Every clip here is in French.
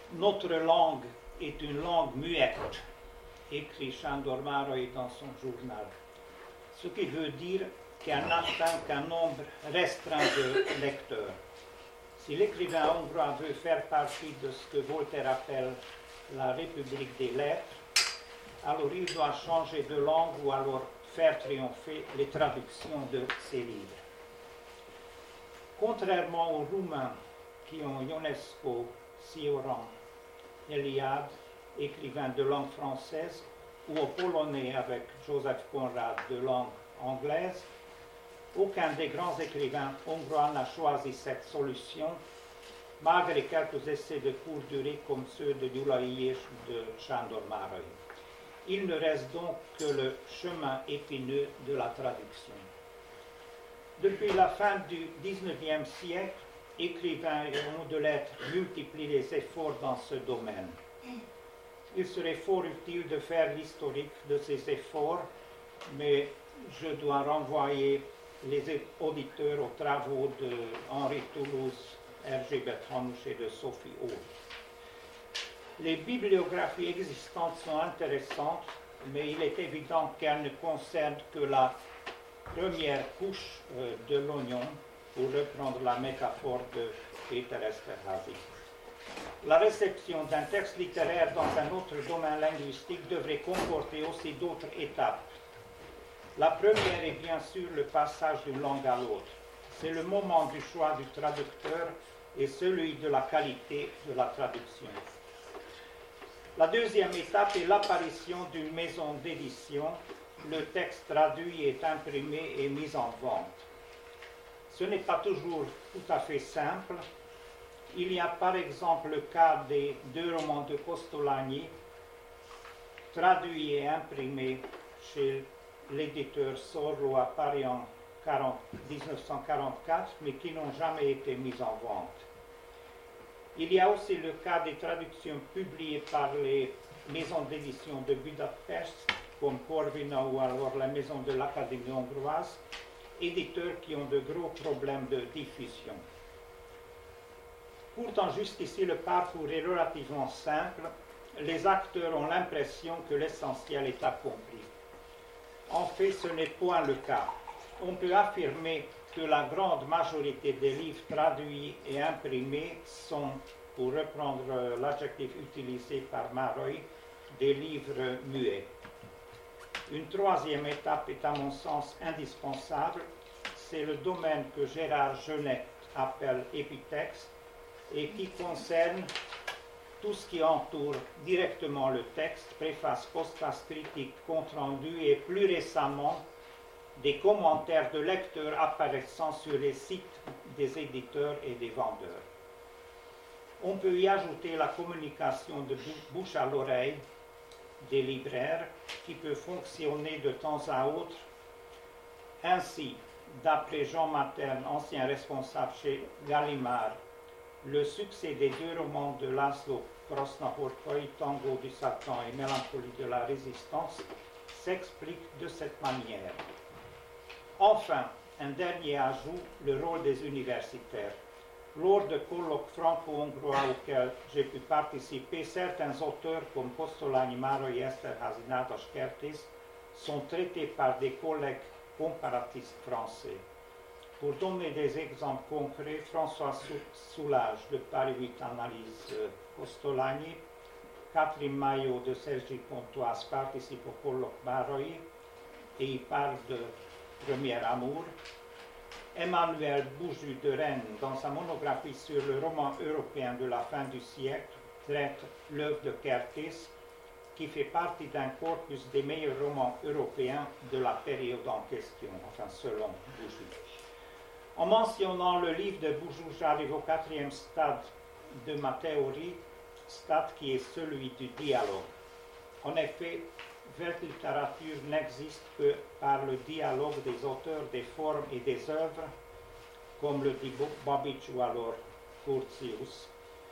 Notre langue est une langue muette, écrit Sándor Márai dans son journal. Ce qui veut dire qu'elle n'atteint qu'un nombre restreint de lecteurs. Si l'écrivain hongrois veut faire partie de ce que Voltaire appelle la République des lettres, alors il doit changer de langue ou alors faire triompher les traductions de ses livres. Contrairement aux Roumains qui ont Ionesco, Cioran, Eliade, écrivain de langue française, ou aux Polonais avec Joseph Conrad de langue anglaise, aucun des grands écrivains hongrois n'a choisi cette solution, malgré quelques essais de courte durée comme ceux de Gyula Ilyesh ou de Sándor Márai. Il ne reste donc que le chemin épineux de la traduction. Depuis la fin du XIXe siècle, écrivains et hommes de lettres multiplient les efforts dans ce domaine. Il serait fort utile de faire l'historique de ces efforts, mais je dois renvoyer les auditeurs aux travaux de Henri Toulouse, Hergé Bertranouche et de Sophie Aude. Les bibliographies existantes sont intéressantes, mais il est évident qu'elles ne concernent que la première couche de l'oignon, pour reprendre la métaphore de Peter Esterházy. La réception d'un texte littéraire dans un autre domaine linguistique devrait comporter aussi d'autres étapes. La première est bien sûr le passage d'une langue à l'autre. C'est le moment du choix du traducteur et celui de la qualité de la traduction. La deuxième étape est l'apparition d'une maison d'édition. Le texte traduit est imprimé et mis en vente. Ce n'est pas toujours tout à fait simple. Il y a par exemple le cas des 2 romans de Kostolányi, traduits et imprimés chez l'éditeur Zorro à Paris en 1944, mais qui n'ont jamais été mis en vente. Il y a aussi le cas des traductions publiées par les maisons d'édition de Budapest, comme Corvina ou alors la maison de l'Académie hongroise, éditeurs qui ont de gros problèmes de diffusion. Pourtant, jusqu'ici, le parcours est relativement simple. Les acteurs ont l'impression que l'essentiel est accompli. En fait, ce n'est point le cas. On peut affirmer que la grande majorité des livres traduits et imprimés sont, pour reprendre l'adjectif utilisé par Márai, des livres muets. Une troisième étape est à mon sens indispensable, c'est le domaine que Gérard Genet appelle épitexte et qui concerne tout ce qui entoure directement le texte, préface, postface, critique, compte-rendu et plus récemment des commentaires de lecteurs apparaissant sur les sites des éditeurs et des vendeurs. On peut y ajouter la communication de bouche à l'oreille des libraires qui peut fonctionner de temps à autre. Ainsi, d'après Jean Materne, ancien responsable chez Gallimard, le succès des 2 romans de László Krasznahorkai, Tango du Satan et Mélancolie de la Résistance, s'explique de cette manière. Enfin, un dernier ajout, le rôle des universitaires. Lors de colloques franco-hongrois auxquels j'ai pu participer, certains auteurs comme Kostolányi, Márai, Esterházy, Nádas Kertész sont traités par des collègues comparatistes français. Pour donner des exemples concrets, François Soulage de Paris 8 analyse Kostolányi, Catherine Maillot de Sergi Pontoise participe au colloque Márai et il parle de Premier amour. Emmanuel Bouju de Rennes, dans sa monographie sur le roman européen de la fin du siècle, traite l'œuvre de Kertész, qui fait partie d'un corpus des meilleurs romans européens de la période en question, enfin selon Bouju. En mentionnant le livre de Bouju, j'arrive au 4e stade de ma théorie, stade qui est celui du dialogue. En effet, cette littérature n'existe que par le dialogue des auteurs, des formes et des œuvres, comme le dit Babic ou alors Curtius.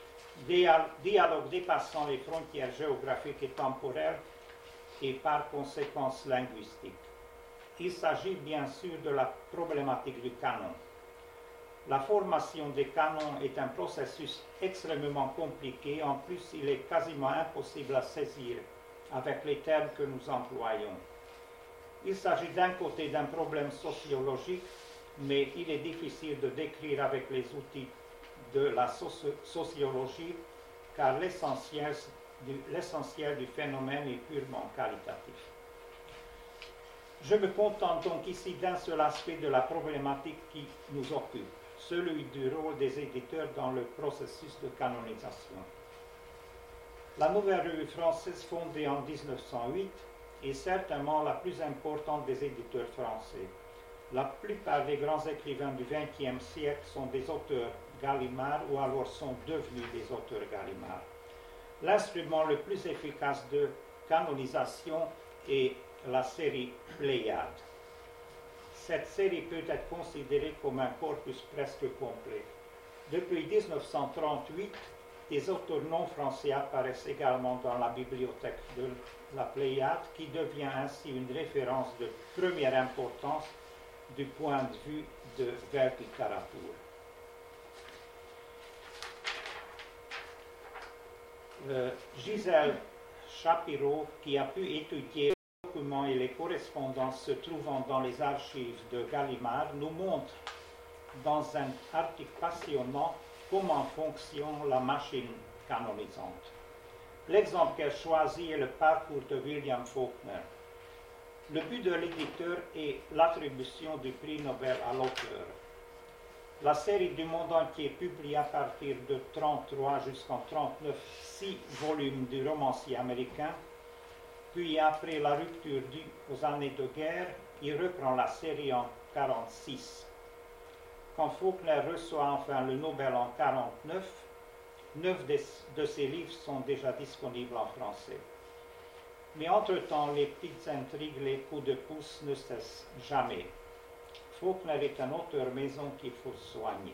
Dialogue dépassant les frontières géographiques et temporelles et par conséquence linguistiques. Il s'agit bien sûr de la problématique du canon. La formation des canons est un processus extrêmement compliqué. En plus, il est quasiment impossible à saisir avec les termes que nous employons. Il s'agit d'un côté d'un problème sociologique, mais il est difficile de décrire avec les outils de la sociologie, car l'essentiel du phénomène est purement qualitatif. Je me contente donc ici d'un seul aspect de la problématique qui nous occupe, celui du rôle des éditeurs dans le processus de canonisation. La Nouvelle Revue française, fondée en 1908, est certainement la plus importante des éditeurs français. La plupart des grands écrivains du XXe siècle sont des auteurs Gallimard ou alors sont devenus des auteurs Gallimard. L'instrument le plus efficace de canonisation est la série Pléiade. Cette série peut être considérée comme un corpus presque complet. Depuis 1938, des auteurs non français apparaissent également dans la bibliothèque de la Pléiade, qui devient ainsi une référence de première importance du point de vue de verlittérature. Gisèle Shapiro, qui a pu étudier les documents et les correspondances se trouvant dans les archives de Gallimard, nous montre dans un article passionnant comment fonctionne la machine canonisante. L'exemple qu'elle choisit est le parcours de William Faulkner. Le but de l'éditeur est l'attribution du prix Nobel à l'auteur. La série du monde entier publie à partir de 1933 jusqu'en 1939 6 volumes du romancier américain, puis après la rupture due aux années de guerre, il reprend la série en 1946. Quand Faulkner reçoit enfin le Nobel en 1949, 9 de ses livres sont déjà disponibles en français. Mais entre-temps, les petites intrigues, les coups de pouce ne cessent jamais. Faulkner est un auteur maison qu'il faut soigner.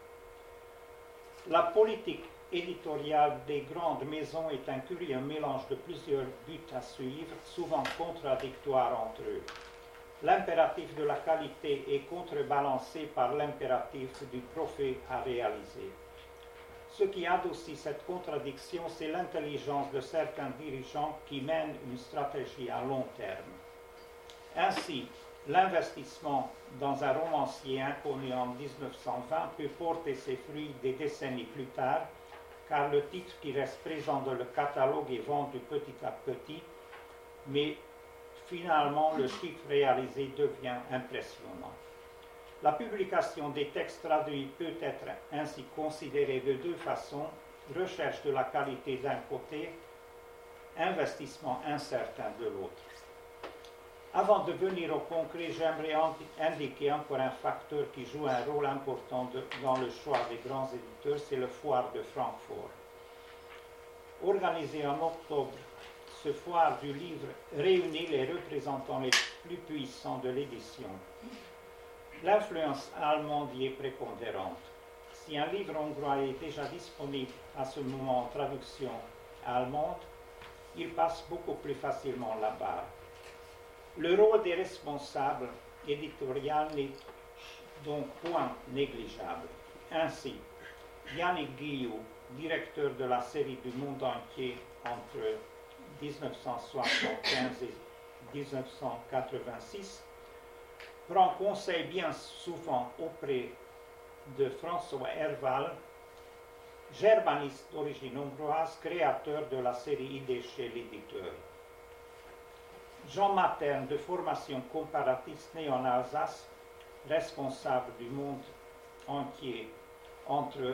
La politique éditoriale des grandes maisons est un curieux mélange de plusieurs buts à suivre, souvent contradictoires entre eux. L'impératif de la qualité est contrebalancé par l'impératif du profit à réaliser. Ce qui adoucit cette contradiction, c'est l'intelligence de certains dirigeants qui mènent une stratégie à long terme. Ainsi, l'investissement dans un romancier inconnu en 1920 peut porter ses fruits des décennies plus tard, car le titre qui reste présent dans le catalogue est vendu petit à petit, mais finalement le chiffre réalisé devient impressionnant. La publication des textes traduits peut être ainsi considérée de deux façons: recherche de la qualité d'un côté, investissement incertain de l'autre. Avant de venir au concret, j'aimerais indiquer encore un facteur qui joue un rôle important dans le choix des grands éditeurs, c'est le foire de Francfort. Organisé en octobre, ce foire du livre réunit les représentants les plus puissants de l'édition. L'influence allemande y est prépondérante. Si un livre hongrois est déjà disponible à ce moment en traduction allemande, il passe beaucoup plus facilement la barre. Le rôle des responsables éditoriaux n'est donc point négligeable. Ainsi, Yannick Guillou, directeur de la série du monde entier entre 1975 et 1986, prend conseil bien souvent auprès de François Herval, germaniste d'origine hongroise, créateur de la série Idées chez l'éditeur. Jean Materne, de formation comparatiste né en Alsace, responsable du monde entier entre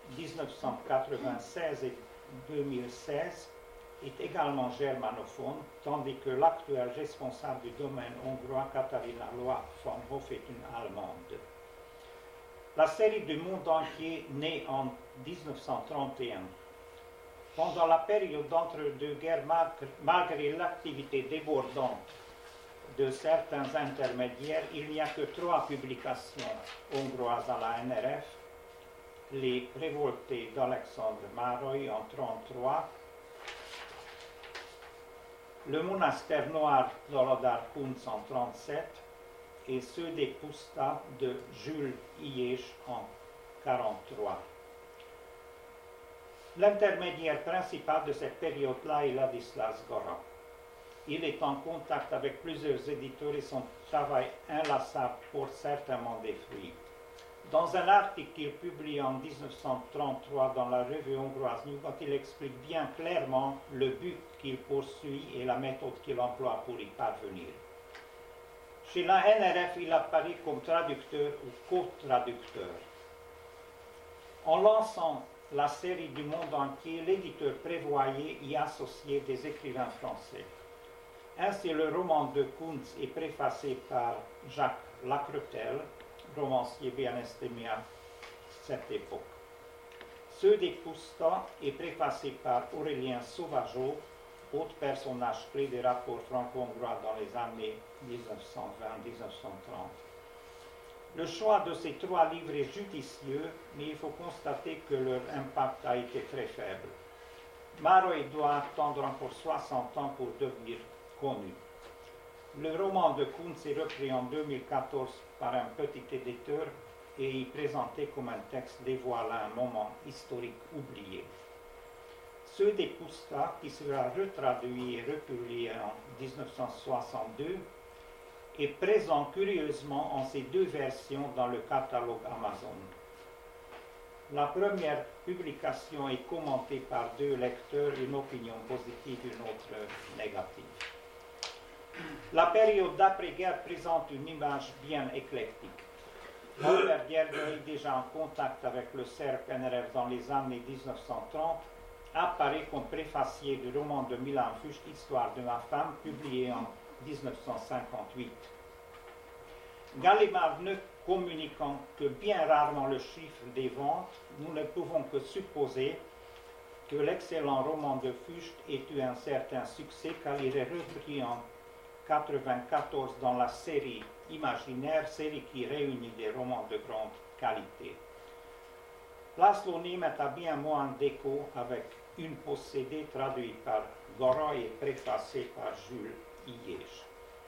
1996 et 2016, est également germanophone, tandis que l'actuelle responsable du domaine hongrois, Katharina Loa-von Hoff, est une Allemande. La série du monde entier naît en 1931. Pendant la période d'entre-deux-guerres, malgré l'activité débordante de certains intermédiaires, il n'y a que 3 publications hongroises à la NRF: Les Révoltés d'Alexandre Mároly en 1933, Le Monastère noir d'Olodar Kunc en 1937 et ceux des Puszta de Jules Hyes en 43. L'intermédiaire principal de cette période-là est Ladislas Gora. Il est en contact avec plusieurs éditeurs et son travail inlassable porte certainement des fruits. Dans un article qu'il publie en 1933 dans la revue hongroise Nyugat, il explique bien clairement le but qu'il poursuit et la méthode qu'il emploie pour y parvenir. Chez la NRF, il apparaît comme traducteur ou co-traducteur. En lançant la série du monde entier, l'éditeur prévoyait y associer des écrivains français. Ainsi, le roman de Kuntz est préfacé par Jacques Lacretelle, romancier bien estimé à cette époque. Ceux des Pusta est préfacé par Aurélien Sauvageau, autre personnage clé des rapports franco-hongrois dans les années 1920-1930. Le choix de ces trois livres est judicieux, mais il faut constater que leur impact a été très faible. Maroy doit attendre encore 60 ans pour devenir connu. Le roman de Kuntz est repris en 2014 par un petit éditeur et y présenté comme un texte dévoilant un moment historique oublié. Ceux des Pusta, qui sera retraduit et republié en 1962, est présent curieusement en ces deux versions dans le catalogue Amazon. La première publication est commentée par deux lecteurs, une opinion positive et une autre négative. La période d'après-guerre présente une image bien éclectique. Albert Gerger, déjà en contact avec le cercle NRF dans les années 1930, apparaît comme préfacier du roman de Milan Fuchs, Histoire de ma femme, publié en 1958. Gallimard ne communiquant que bien rarement le chiffre des ventes, nous ne pouvons que supposer que l'excellent roman de Fuchs ait eu un certain succès car il est repris en 1994 dans la série Imaginaire, série qui réunit des romans de grande qualité. Laszlo Németh a bien moins d'écho avec Une possédée traduite par Gora et préfacée par Jules Hyège.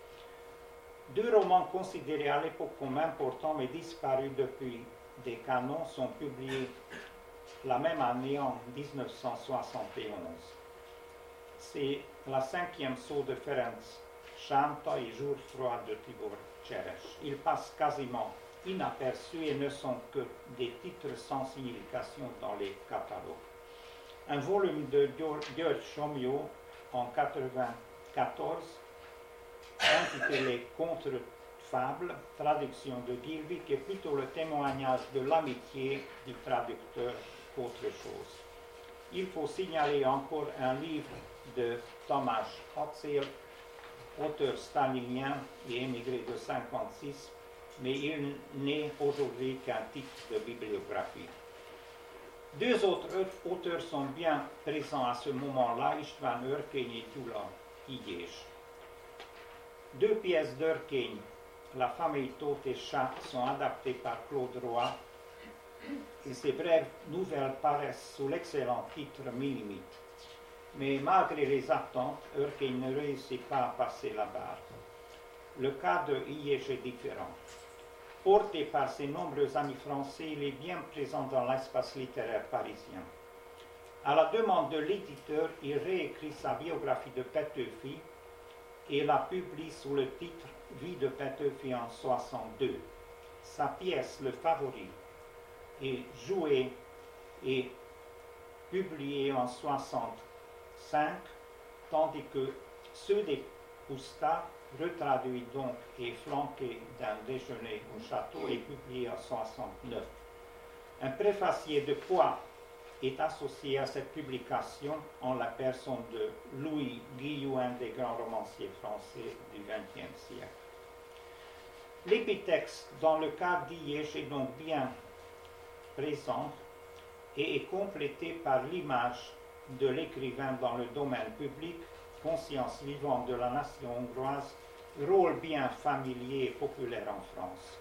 Deux romans considérés à l'époque comme importants mais disparus depuis des canons sont publiés la même année en 1971. C'est La cinquième saut de Ferenc Sánta et Jour froid de Tibor Cseres. Ils passent quasiment inaperçus et ne sont que des titres sans signification dans les catalogues. Un volume de György Somlyó en 1994, intitulé Contre-fable, traduction de Gilvik, est plutôt le témoignage de l'amitié du traducteur qu'autre chose. Il faut signaler encore un livre de Tamás Hatzel, auteur stalinien et émigré de 1956, mais il n'est aujourd'hui qu'un titre de bibliographie. Deux autres auteurs sont bien présents à ce moment-là, István Örkény et Gyula Hyège. Deux pièces d'Örkény, La famille Tóth et Chat, sont adaptées par Claude Roy et ces brèves nouvelles paraissent sous l'excellent titre Millimite. Mais malgré les attentes, Örkény ne réussit pas à passer la barre. Le cas de Hyège est différent. Porté par ses nombreux amis français, il est bien présent dans l'espace littéraire parisien. À la demande de l'éditeur, il réécrit sa biographie de Petofi et la publie sous le titre Vie de Petofi en 1962. Sa pièce Le Favori est jouée et publiée en 1965, tandis que ceux des Pusta, retraduit donc et flanqué d'un déjeuner au château, est publié en 1969. Un préfacier de poids est associé à cette publication en la personne de Louis Guillou, un des grands romanciers français du XXe siècle. L'épitexte, dans le cas d'Hyège, est donc bien présent et est complété par l'image de l'écrivain dans le domaine public, conscience vivante de la nation hongroise, rôle bien familier et populaire en France.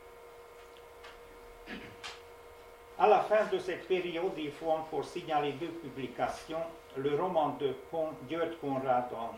À la fin de cette période, il faut encore signaler deux publications, le roman de György Konrád en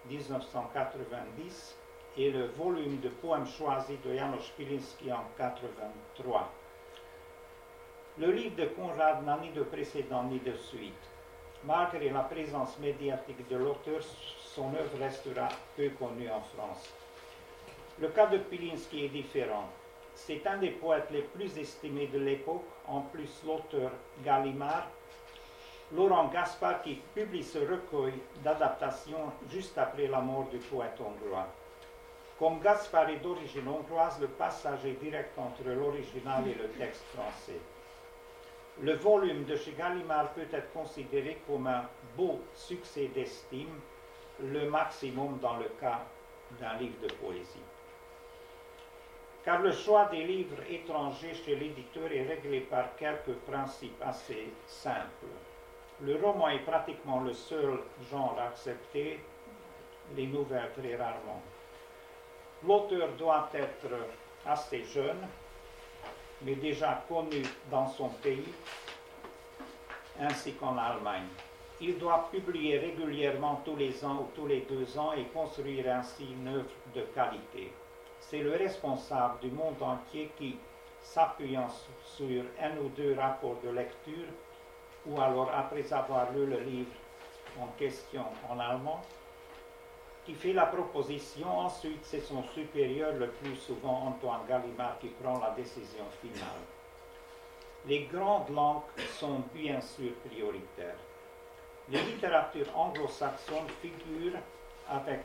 1990 et le volume de poèmes choisis de János Pilinszky en 1983. Le livre de Conrad n'a ni de précédent ni de suite. Malgré la présence médiatique de l'auteur, son œuvre restera peu connue en France. Le cas de Pilinski est différent. C'est un des poètes les plus estimés de l'époque, en plus l'auteur Gallimard, Laurent Gaspard, qui publie ce recueil d'adaptation juste après la mort du poète hongrois. Comme Gaspard est d'origine hongroise, le passage est direct entre l'original et le texte français. Le volume de chez Gallimard peut être considéré comme un beau succès d'estime, le maximum dans le cas d'un livre de poésie. Car le choix des livres étrangers chez l'éditeur est réglé par quelques principes assez simples. Le roman est pratiquement le seul genre accepté, les nouvelles très rarement. L'auteur doit être assez jeune, mais déjà connu dans son pays, ainsi qu'en Allemagne. Il doit publier régulièrement tous les ans ou tous les 2 ans et construire ainsi une œuvre de qualité. C'est le responsable du monde entier qui, s'appuyant sur un ou 2 rapports de lecture, ou alors après avoir lu le livre en question en allemand, qui fait la proposition. Ensuite, c'est son supérieur, le plus souvent Antoine Gallimard, qui prend la décision finale. Les grandes langues sont bien sûr prioritaires. Les littératures anglo-saxonnes figurent avec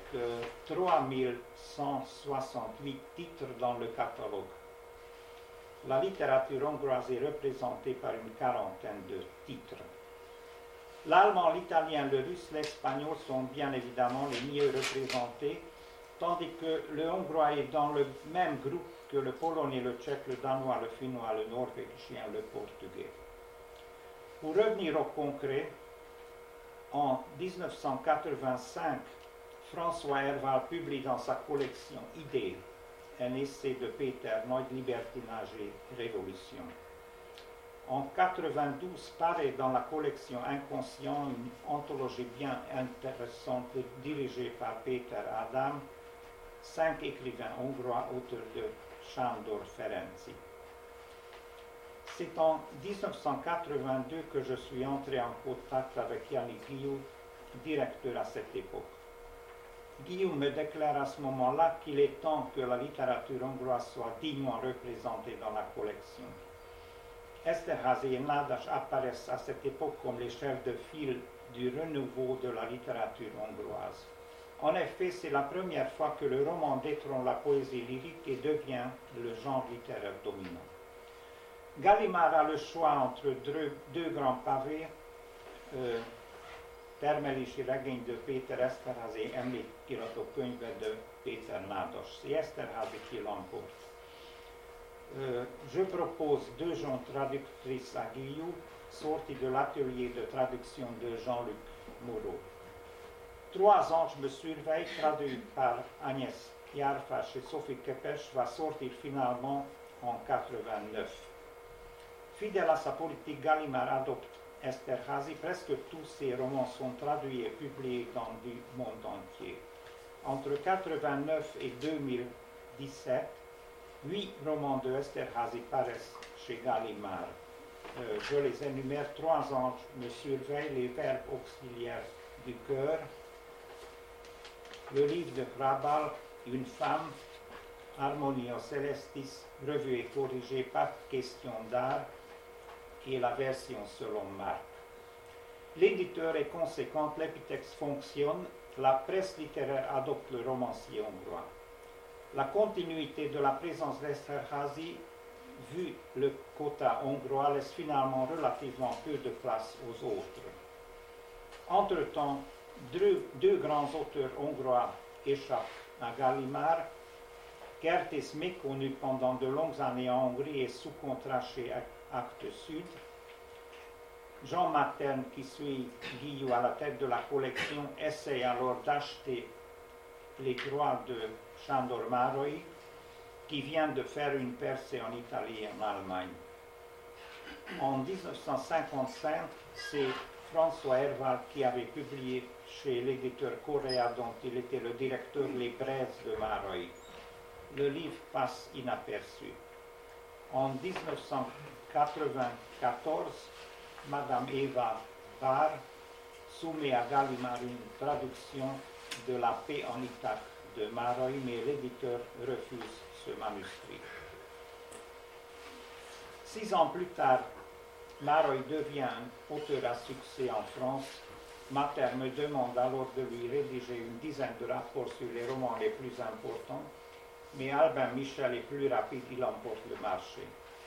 3168 titres dans le catalogue. La littérature hongroise est représentée par une quarantaine de titres. L'allemand, l'italien, le russe, l'espagnol sont bien évidemment les mieux représentés, tandis que le hongrois est dans le même groupe que le polonais, le tchèque, le danois, le finnois, le norvégien, le portugais. Pour revenir au concret, en 1985, François Herval publie dans sa collection Idées un essai de Peter Noyd, Libertinage et Révolution. En 1992, paraît dans la collection Inconscient une anthologie bien intéressante dirigée par Peter Adam, 5 écrivains hongrois autour de Sándor Ferenczy. C'est en 1982 que je suis entré en contact avec Yannick Guillou, directeur à cette époque. Guillaume me déclare à ce moment-là qu'il est temps que la littérature hongroise soit dignement représentée dans la collection. Esterházy et Nádas apparaissent à cette époque comme les chefs de file du renouveau de la littérature hongroise. En effet, c'est la première fois que le roman détrône la poésie lyrique et devient le genre littéraire dominant. Gallimard a le choix entre 2 grands pavés, termelési regény de Péter Esterházy emlékirató könyve de Péter Nádas. C'est Esterházy qui l'emporte. Je propose 2 jeunes traductrices à Guillou, sorties de l'atelier de traduction de Jean-Luc Moreau. 3 anges me surveillent, traduit par Agnès Jarfas et Sophie Kepes, va sortir finalement en 89. Fidèle à sa politique, Gallimard adopte Esterházy. Presque tous ses romans sont traduits et publiés dans le monde entier. Entre 1989 et 2017, 8 romans de Esterházy paraissent chez Gallimard. Je les énumère. 3 anges me surveillent, les verbes auxiliaires du cœur, le livre de Hrabal, Une femme, Harmonia Celestis, revue et corrigée, pas question d'art, et la version selon Marc. L'éditeur est conséquent, l'épitexte fonctionne, la presse littéraire adopte le romancier hongrois. La continuité de la présence d'Esterházy, vu le quota hongrois, laisse finalement relativement peu de place aux autres. Entre-temps, 2 grands auteurs hongrois échappent à Gallimard. Kertész, méconnu pendant de longues années en Hongrie et sous contrat chez Actes Sud. Jean Materne, qui suit Guillou à la tête de la collection, essaie alors d'acheter les droits de Sándor Márai, qui vient de faire une percée en Italie et en Allemagne. En 1955, c'est François Herval qui avait publié chez l'éditeur Correa, dont il était le directeur, Les Braises de Márai. Le livre passe inaperçu. En 1994, Madame Eva Barr soumet à Gallimard une traduction de La paix en Ithaque de Mareuil, mais l'éditeur refuse ce manuscrit. 6 ans plus tard, Mareuil devient un auteur à succès en France. Mater me demande alors de lui rédiger une dizaine de rapports sur les romans les plus importants, mais Albin Michel est plus rapide, il emporte le marché.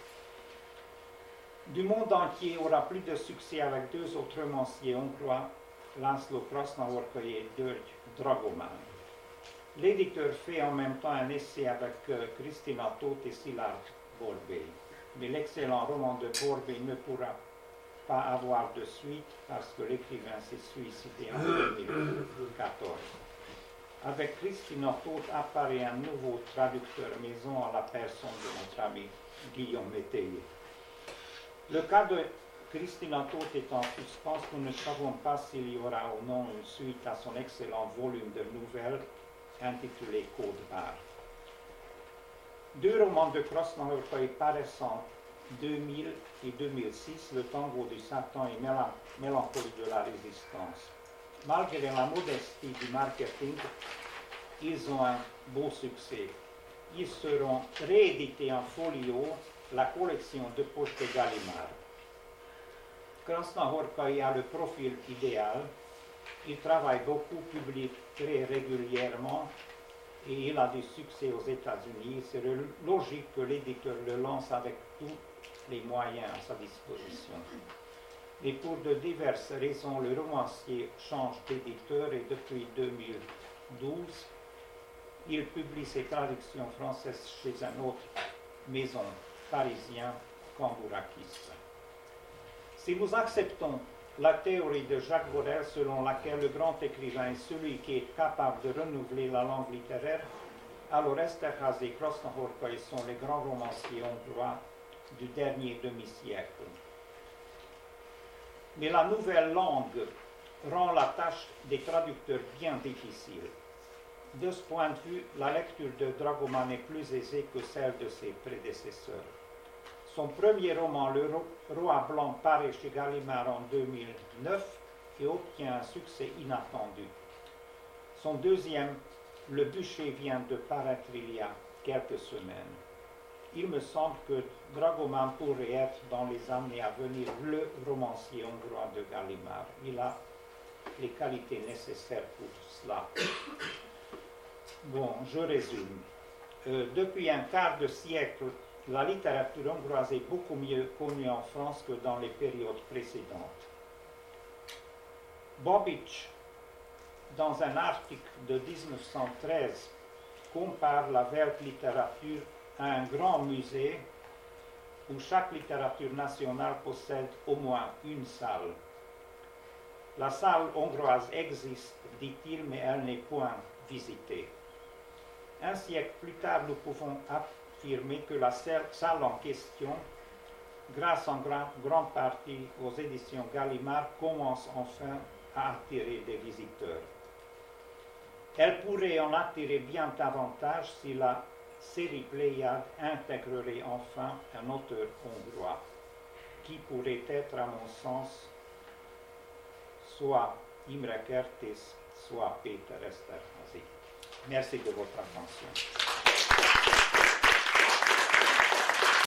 Du monde entier aura plus de succès avec 2 autres romanciers hongrois, László Krasznahorkai et György Dragoman. L'éditeur fait en même temps un essai avec Christina Tóth et Szilárd Borbély. Mais l'excellent roman de Borbély ne pourra pas avoir de suite parce que l'écrivain s'est suicidé en 2014. Avec Christina Tóth apparaît un nouveau traducteur maison à la personne de notre ami Guillaume Métayer. Le cas de Christina Tóth est en suspens, nous ne savons pas s'il y aura ou non une suite à son excellent volume de nouvelles intitulé Code Barre. 2 romans de Krasznahorkai paraissent en 2000 et 2006, Le tango du Satan et Mélancolie de la résistance. Malgré la modestie du marketing, ils ont un beau succès. Ils seront réédités en folio, la collection de poche de Gallimard. Krasznahorkai a le profil idéal. Il travaille beaucoup, publie très régulièrement et il a du succès aux États-Unis. C'est logique que l'éditeur le lance avec tous les moyens à sa disposition. Mais pour de diverses raisons, le romancier change d'éditeur et depuis 2012, il publie ses traductions françaises chez un autre maison parisien, Cambourakis. Si nous acceptons la théorie de Jacques Borel selon laquelle le grand écrivain est celui qui est capable de renouveler la langue littéraire, alors Esterházy et Krasznahorkai sont les grands romanciers hongrois du dernier demi-siècle. Mais la nouvelle langue rend la tâche des traducteurs bien difficile. De ce point de vue, la lecture de Dragoman est plus aisée que celle de ses prédécesseurs. Son premier roman, Le Roi Blanc, paraît chez Gallimard en 2009 et obtient un succès inattendu. Son deuxième, Le Bûcher, vient de paraître il y a quelques semaines. Il me semble que Dragoman pourrait être dans les années à venir le romancier hongrois de Gallimard. Il a les qualités nécessaires pour cela. Bon, je résume. Depuis un quart de siècle, la littérature hongroise est beaucoup mieux connue en France que dans les périodes précédentes. Babič, dans un article de 1913, compare la Weltliteratur à un grand musée où chaque littérature nationale possède au moins une salle. La salle hongroise existe, dit-il, mais elle n'est point visitée. Un siècle plus tard, nous pouvons affirmer que la salle en question, grâce en grande partie aux éditions Gallimard, commence enfin à attirer des visiteurs. Elle pourrait en attirer bien davantage si la série Pléiade intégrerait enfin un auteur hongrois, qui pourrait être, à mon sens, soit Imre Kertész, soit Péter Esterházy. Merci de votre attention.